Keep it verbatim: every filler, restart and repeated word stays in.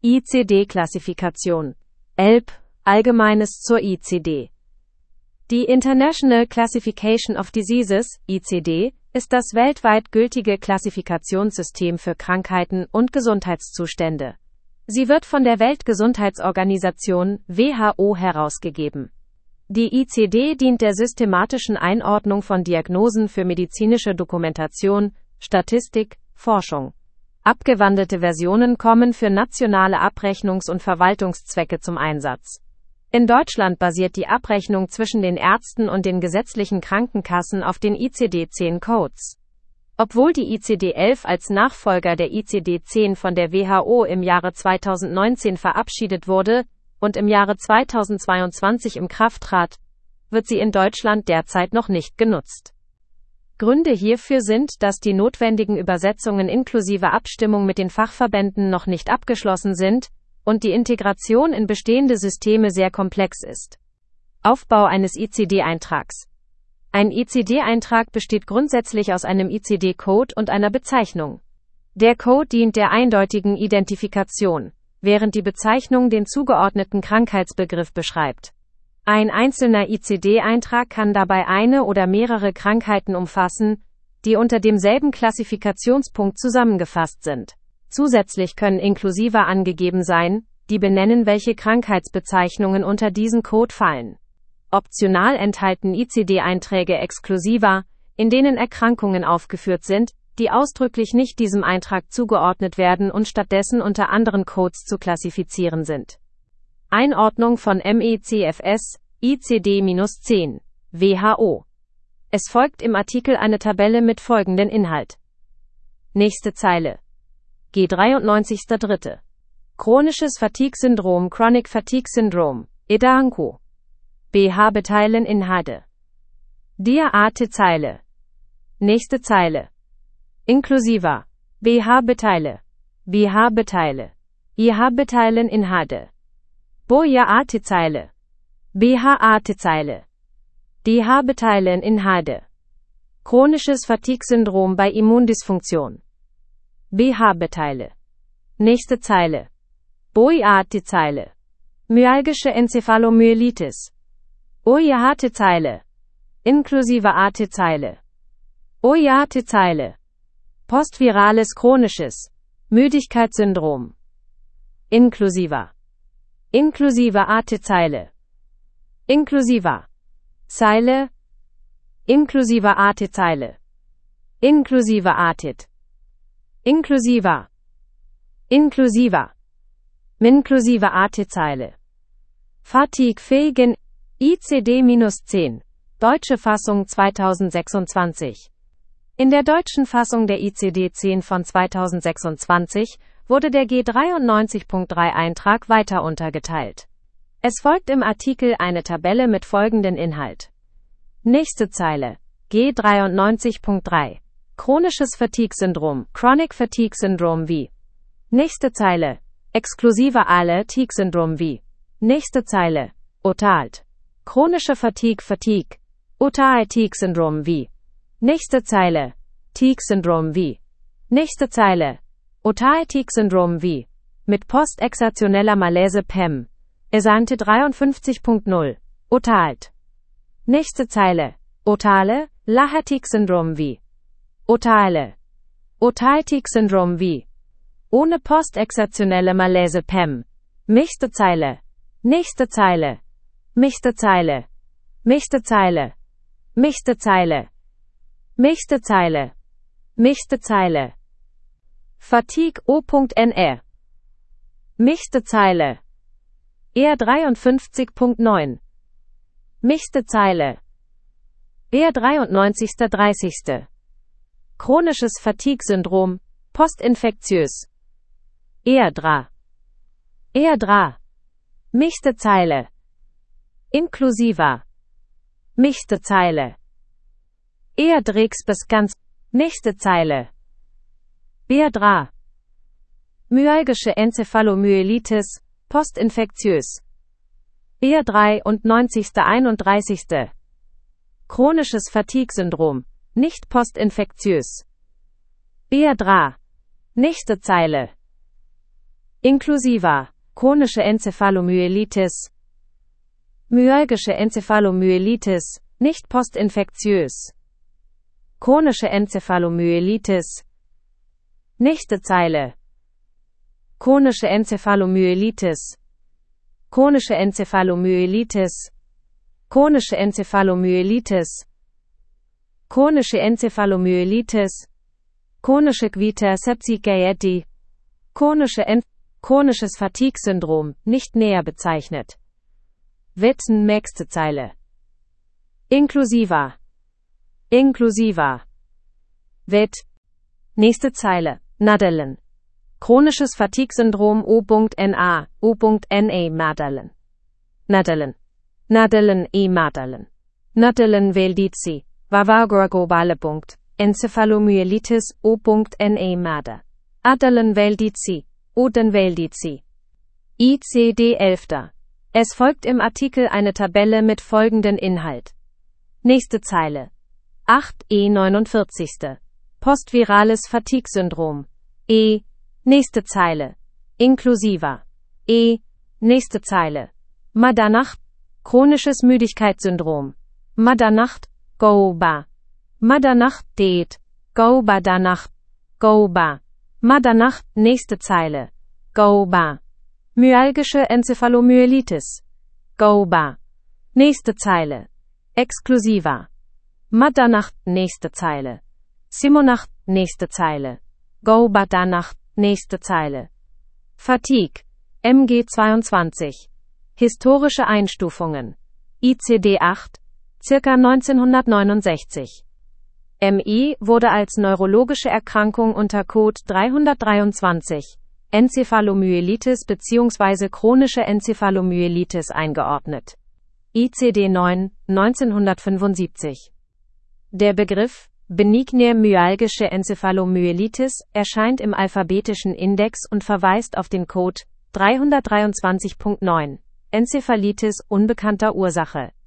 I C D-Klassifikation. E L P, Allgemeines zur I C D. Die International Classification of Diseases, I C D, ist das weltweit gültige Klassifikationssystem für Krankheiten und Gesundheitszustände. Sie wird von der Weltgesundheitsorganisation, W H O, herausgegeben. Die I C D dient der systematischen Einordnung von Diagnosen für medizinische Dokumentation, Statistik, Forschung. Abgewandelte Versionen kommen für nationale Abrechnungs- und Verwaltungszwecke zum Einsatz. In Deutschland basiert die Abrechnung zwischen den Ärzten und den gesetzlichen Krankenkassen auf den I C D zehn Codes. Obwohl die I C D elf als Nachfolger der I C D zehn von der W H O im Jahre zweitausendneunzehn verabschiedet wurde und im Jahre zweitausendzweiundzwanzig in Kraft trat, wird sie in Deutschland derzeit noch nicht genutzt. Gründe hierfür sind, dass die notwendigen Übersetzungen inklusive Abstimmung mit den Fachverbänden noch nicht abgeschlossen sind und die Integration in bestehende Systeme sehr komplex ist. Aufbau eines I C D-Eintrags. Ein I C D-Eintrag besteht grundsätzlich aus einem I C D-Code und einer Bezeichnung. Der Code dient der eindeutigen Identifikation, während die Bezeichnung den zugeordneten Krankheitsbegriff beschreibt. Ein einzelner I C D-Eintrag kann dabei eine oder mehrere Krankheiten umfassen, die unter demselben Klassifikationspunkt zusammengefasst sind. Zusätzlich können Inklusiva angegeben sein, die benennen, welche Krankheitsbezeichnungen unter diesen Code fallen. Optional enthalten I C D-Einträge Exklusiva, in denen Erkrankungen aufgeführt sind, die ausdrücklich nicht diesem Eintrag zugeordnet werden und stattdessen unter anderen Codes zu klassifizieren sind. Einordnung von M E C F S, I C D zehn, W H O. Es folgt im Artikel eine Tabelle mit folgendem Inhalt. Nächste Zeile. G dreiundneunzig dritte. Chronisches Fatigue-Syndrom, Chronic Fatigue Syndrome, E D A N C O. B H-Beteilen Inhade. Dia-Ate Zeile. Nächste Zeile. Inklusiva. B H-Beteile. B H-Beteile. I H-Beteilen Inhade. Boja-Ate Zeile. B H-Ate Zeile. D H-Beteilen Inhade. Chronisches Fatigue-Syndrom bei Immundysfunktion. B H-Beteile. Nächste Zeile. Boja-Ate Zeile. Myalgische Enzephalomyelitis. Oja-Ate Zeile. Inklusive Ate Zeile. Oja-Ate Zeile. Postvirales chronisches Müdigkeitssyndrom. Inklusiva. Inklusive Ate Zeile. Inklusiva. Zeile. Inklusive Ate Zeile. Inklusive Atit. Inklusiva. Inklusiva. Minklusive Ate Zeile. Fatigue-fähigen I C D zehn. Deutsche Fassung zweitausendsechsundzwanzig. In der deutschen Fassung der I C D zehn von zweitausendsechsundzwanzig wurde der G dreiundneunzig Punkt drei Eintrag weiter untergeteilt. Es folgt im Artikel eine Tabelle mit folgendem Inhalt. Nächste Zeile. G dreiundneunzig Punkt drei. Chronisches Fatigue-Syndrom, Chronic Fatigue Syndrome wie. Nächste Zeile. Exklusive Fatigue Syndrom wie. Nächste Zeile. O T A L T. Chronische Fatigue Fatigue. O T A L T-Syndrom wie. Nächste Zeile. Tique-Syndrom wie. Nächste Zeile. O T A L T-Syndrom wie. Mit postexertioneller Malaise P E M. Esante dreiundfünfzig Punkt null. O T A L T. Nächste Zeile. Otale, Lahatic-Syndrom wie. Otale. Otaltic-Syndrom wie. Ohne postexertionelle Malaise P E M. Nächste Zeile. Nächste Zeile. Nächste Zeile. Nächste Zeile. Nächste Zeile. Nächste Zeile. Nächste Zeile. Fatigue O.N.R. Nächste Zeile. R dreiundfünfzig Punkt neun. Nächste Zeile. R dreiundneunzig dreißig. Chronisches Fatigue-Syndrom, postinfektiös. R drei. R drei. Nächste Zeile. Inklusiva. Nächste Zeile. R drex bis ganz. Nächste Zeile. R drei. Myalgische Enzephalomyelitis, postinfektiös. R dreiundneunzig einunddreißig. Chronisches Fatigue-Syndrom, nicht postinfektiös. R drei. Nächste Zeile. inklusiver, chronische Enzephalomyelitis, myalgische Enzephalomyelitis, nicht postinfektiös, chronische Enzephalomyelitis. Nächste Zeile. Chronische Enzephalomyelitis, chronische Enzephalomyelitis, chronische Enzephalomyelitis, chronische Enzephalomyelitis, chronische Quita sepsicae, chronische en chronisches Fatigue-Syndrom, nicht näher bezeichnet. Wetten nächste Zeile. Inklusiver, inklusiver. Wett. Nächste Zeile. Nadelen. Chronisches Fatigue-Syndrom O.N.A, O.N.A Nadelen. Nadelen. Nadelen e Nadelen. Nadelen veldici, Vavagoa globale. Enzephalomyelitis O.N.A Made. Adelen veldici, Oden veldici. I C D elf. Es folgt im Artikel eine Tabelle mit folgendem Inhalt. Nächste Zeile. acht E neunundvierzig. Postvirales Fatigue-Syndrom. E. Nächste Zeile. Inklusiver. E. Nächste Zeile. Madanacht. Chronisches Müdigkeitssyndrom. Madanacht. Goba. Madanacht det. Goba Danacht. Goba. Madanacht. Nächste Zeile. Goba. Myalgische Enzephalomyelitis. Goba. Nächste Zeile. Exklusiver. Madanacht. Nächste Zeile. Simonacht. Nächste Zeile. Goba Danacht. Nächste Zeile. Fatigue. M G zweiundzwanzig. Historische Einstufungen. I C D acht. Circa neunzehnhundertneunundsechzig. M I wurde als neurologische Erkrankung unter Code dreihundertdreiundzwanzig. Enzephalomyelitis bzw. chronische Enzephalomyelitis eingeordnet. I C D neun, neunzehnhundertfünfundsiebzig. Der Begriff benigne myalgische Enzephalomyelitis erscheint im alphabetischen Index und verweist auf den Code dreihundertdreiundzwanzig Punkt neun. Enzephalitis unbekannter Ursache.